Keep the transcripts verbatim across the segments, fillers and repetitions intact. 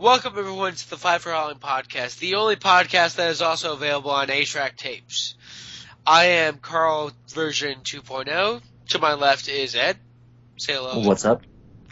Welcome everyone to the Five for Howling podcast, the only podcast that is also available on A-Track tapes. I am Carl version two point oh. To my left is Ed. Say hello. What's up?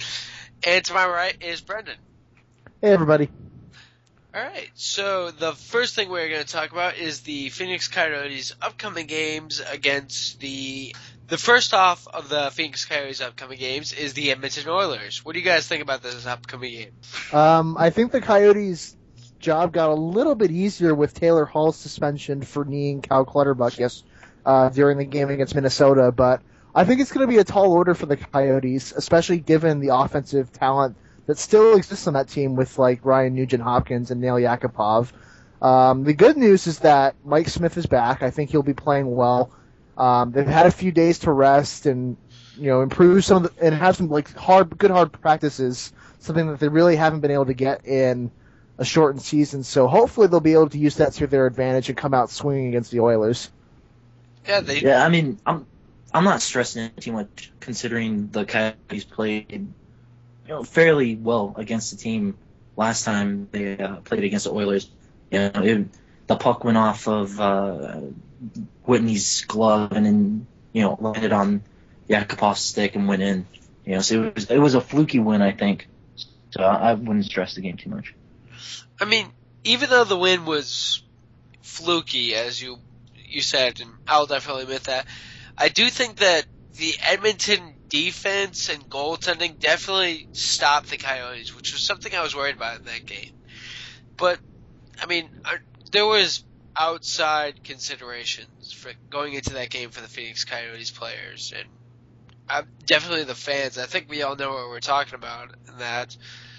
And to my right is Brendan. Hey everybody. Alright, so the first thing we're going to talk about is the Phoenix Coyotes' upcoming games against the... The first off of the Phoenix Coyotes' upcoming games is the Edmonton Oilers. What do you guys think about this upcoming game? Um, I think the Coyotes' job got a little bit easier with Taylor Hall's suspension for kneeing Cal Clutterbuck yes, uh, during the game against Minnesota, but I think it's going to be a tall order for the Coyotes, especially given the offensive talent that still exists on that team with like Ryan Nugent-Hopkins and Nail Yakupov. Um, the good news is that Mike Smith is back. I think he'll be playing well. Um, they've had a few days to rest and you know improve some of the, and have some like hard, good hard practices. Something that they really haven't been able to get in a shortened season. So hopefully they'll be able to use that to their advantage and come out swinging against the Oilers. Yeah, they. Yeah, I mean, I'm I'm not stressing it too much considering the Coyotes played you know fairly well against the team last time they uh, played against the Oilers. You know, it, the puck went off of uh, Whitney's glove and then you know landed on Yakupov's stick and went in. You know, so it was it was a fluky win, I think. So I wouldn't stress the game too much. I mean, even though the win was fluky, as you you said, and I'll definitely admit that, I do think that the Edmonton defense and goaltending definitely stopped the Coyotes, which was something I was worried about in that game. But, I mean, there was outside considerations for going into that game for the Phoenix Coyotes players, and uh, definitely the fans. I think we all know what we're talking about in that.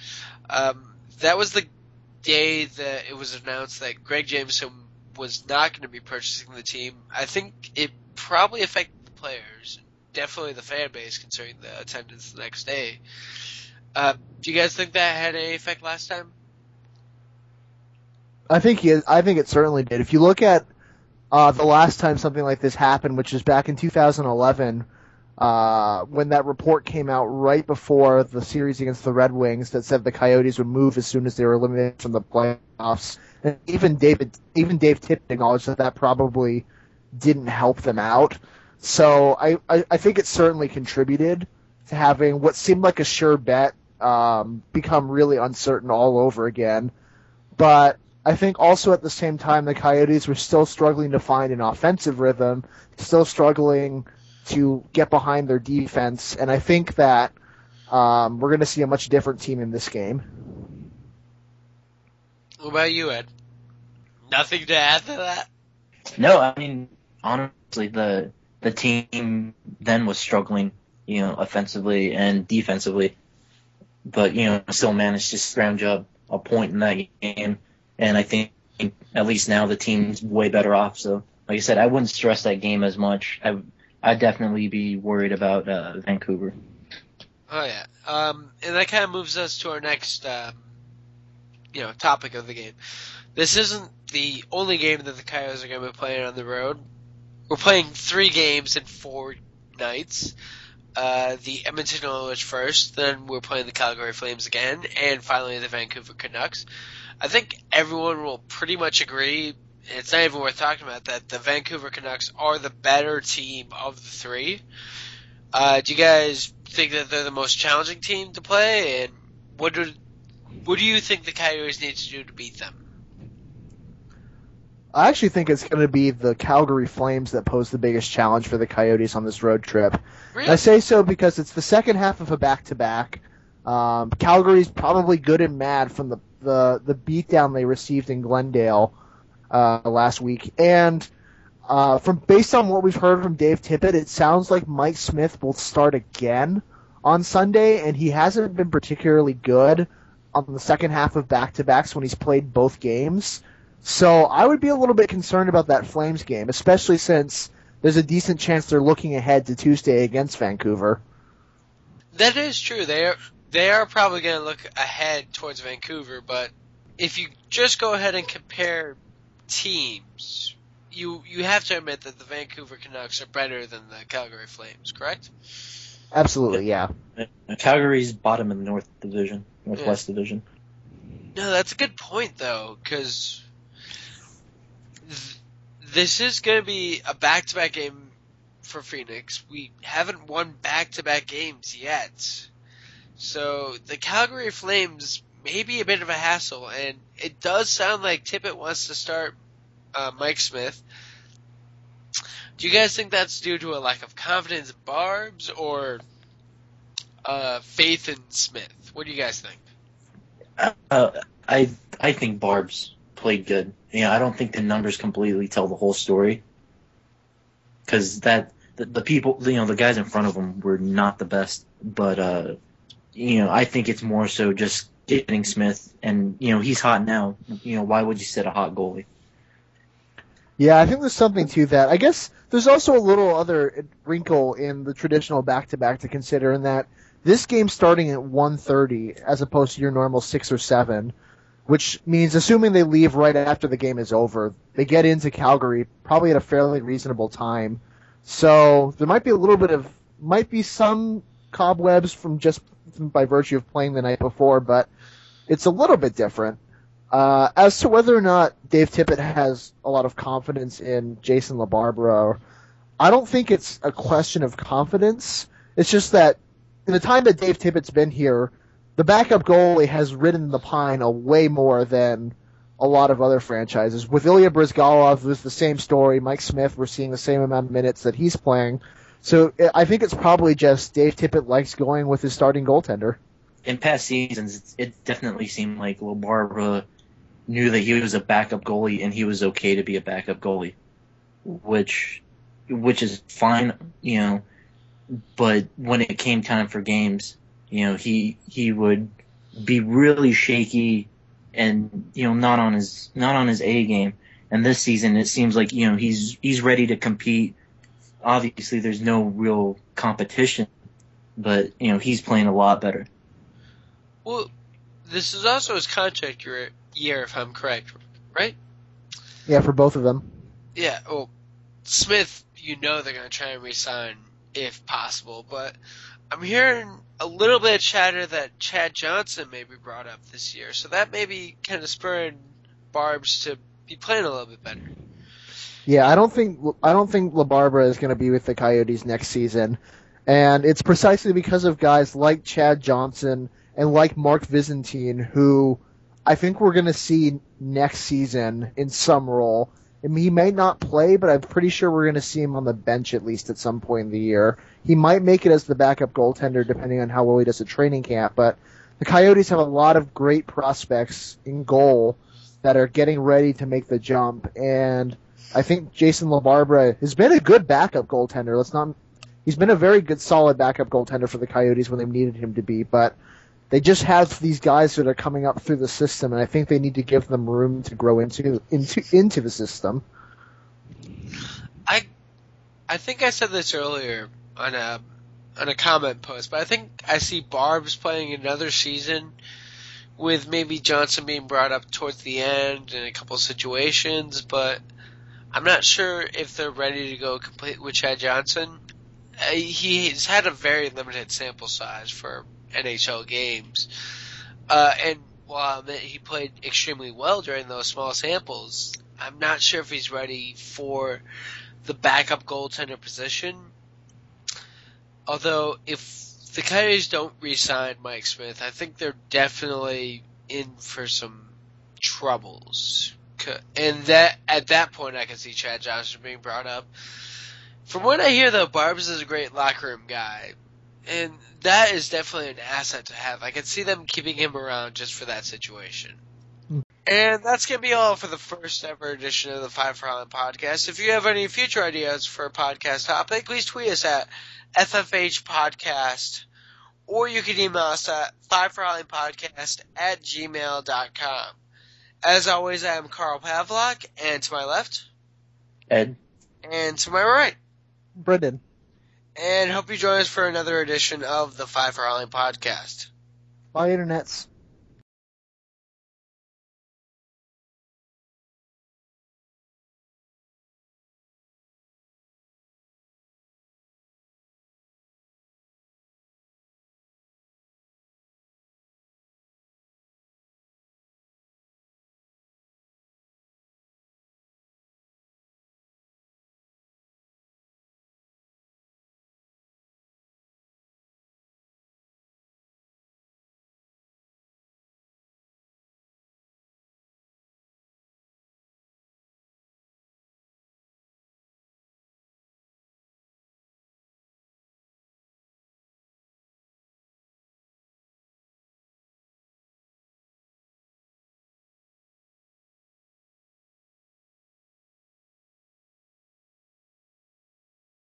Um, that was the day that it was announced that Greg Jameson was not going to be purchasing the team. I think it probably affected the players, definitely the fan base, considering the attendance the next day. Uh, do you guys think that had any effect last time? I think he is, I think it certainly did. If you look at uh, the last time something like this happened, which was back in two thousand eleven, uh, when that report came out right before the series against the Red Wings that said the Coyotes would move as soon as they were eliminated from the playoffs. And even David, even Dave Tippett acknowledged that that probably didn't help them out. So I, I, I think it certainly contributed to having what seemed like a sure bet um, become really uncertain all over again. But I think also at the same time the Coyotes were still struggling to find an offensive rhythm, still struggling to get behind their defense, and I think that um, we're going to see a much different team in this game. What about you, Ed? Nothing to add to that? No, I mean, honestly, the the team then was struggling, you know, offensively and defensively, but, you know, still managed to scrounge up a point in that game, and I think at least now the team's way better off, so, like I said, I wouldn't stress that game as much. I, I'd definitely be worried about uh, Vancouver. Oh, yeah. Um, and that kind of moves us to our next, um, you know, topic of the game. This isn't the only game that the Coyotes are going to be playing on the road. We're playing three games in four nights. Uh, the Edmonton Oilers first, then we're playing the Calgary Flames again, and finally the Vancouver Canucks. I think everyone will pretty much agree, it's not even worth talking about, that the Vancouver Canucks are the better team of the three. Uh, do you guys think that they're the most challenging team to play, and what do what do you think the Coyotes need to do to beat them? I actually think it's going to be the Calgary Flames that pose the biggest challenge for the Coyotes on this road trip. Really? I say so because it's the second half of a back-to-back. Um, Calgary's probably good and mad from the, the, the beatdown they received in Glendale uh, last week. And uh, from based on what we've heard from Dave Tippett, it sounds like Mike Smith will start again on Sunday, and he hasn't been particularly good on the second half of back-to-backs when he's played both games. So I would be a little bit concerned about that Flames game, especially since there's a decent chance they're looking ahead to Tuesday against Vancouver. That is true. They are they are probably going to look ahead towards Vancouver, but if you just go ahead and compare teams, you you have to admit that the Vancouver Canucks are better than the Calgary Flames, correct? Absolutely, yeah. Calgary's bottom in the North Division, Northwest Yeah. Division. No, that's a good point, though, because th- this is going to be a back-to-back game for Phoenix. We haven't won back-to-back games yet. So the Calgary Flames may be a bit of a hassle, and it does sound like Tippett wants to start uh, Mike Smith. Do you guys think that's due to a lack of confidence in Barbs or uh, faith in Smith? What do you guys think? Uh, I I think Barb's played good. Yeah, I don't think the numbers completely tell the whole story. Because that the, the people, you know, the guys in front of him were not the best. But uh, you know, I think it's more so just getting Smith, and you know, he's hot now. You know, why would you set a hot goalie? Yeah, I think there's something to that. I guess there's also a little other wrinkle in the traditional back-to-back to consider, in that this game's starting at one thirty as opposed to your normal six or seven, which means assuming they leave right after the game is over, they get into Calgary probably at a fairly reasonable time. So there might be a little bit of, might be some cobwebs from just by virtue of playing the night before, but it's a little bit different. Uh, as to whether or not Dave Tippett has a lot of confidence in Jason LaBarbera, I don't think it's a question of confidence. It's just that in the time that Dave Tippett's been here, the backup goalie has ridden the pine a way more than a lot of other franchises. With Ilya Bryzgalov, it was the same story. Mike Smith, we're seeing the same amount of minutes that he's playing. So I think it's probably just Dave Tippett likes going with his starting goaltender. In past seasons, it definitely seemed like LaBarbera knew that he was a backup goalie and he was okay to be a backup goalie, which which is fine, you know. But when it came time for games, you know, he he would be really shaky and, you know, not on his not on his A game. And this season, it seems like, you know, he's he's ready to compete. Obviously, there's no real competition, but, you know, he's playing a lot better. Well, this is also his contract year, year if I'm correct, right? Yeah, for both of them. Yeah, well, Smith, you know they're going to try and re-sign if possible, but I'm hearing a little bit of chatter that Chad Johnson may be brought up this year, so that may be kind of spurring Barbs to be playing a little bit better. Yeah, I don't think I don't think LaBarbera is going to be with the Coyotes next season, and it's precisely because of guys like Chad Johnson and like Mark Byzantine, who I think we're going to see next season in some role. I mean, he may not play, but I'm pretty sure we're going to see him on the bench at least at some point in the year. He might make it as the backup goaltender depending on how well he does at training camp, but the Coyotes have a lot of great prospects in goal that are getting ready to make the jump, and I think Jason LaBarbera has been a good backup goaltender. Let's not. He's been a very good, solid backup goaltender for the Coyotes when they needed him to be, but they just have these guys that are coming up through the system, and I think they need to give them room to grow into into into the system. I I think I said this earlier on a on a comment post, but I think I see Barbs playing another season with maybe Johnson being brought up towards the end in a couple of situations, but I'm not sure if they're ready to go complete with Chad Johnson. Uh, he's had a very limited sample size for N H L games. Uh, and while he played extremely well during those small samples, I'm not sure if he's ready for the backup goaltender position. Although, if the Coyotes don't re-sign Mike Smith, I think they're definitely in for some troubles. And that at that point, I can see Chad Johnson being brought up. From what I hear, though, Barbs is a great locker room guy. And that is definitely an asset to have. I can see them keeping him around just for that situation. Mm. And that's going to be all for the first ever edition of the Five for Holland podcast. If you have any future ideas for a podcast topic, please tweet us at F F H Podcast, or you can email us at five for holland podcast at gmail dot com. As always, I am Carl Pavlak, and to my left, Ed. And to my right, Brendan. And hope you join us for another edition of the Five for Holland podcast. Bye, internets.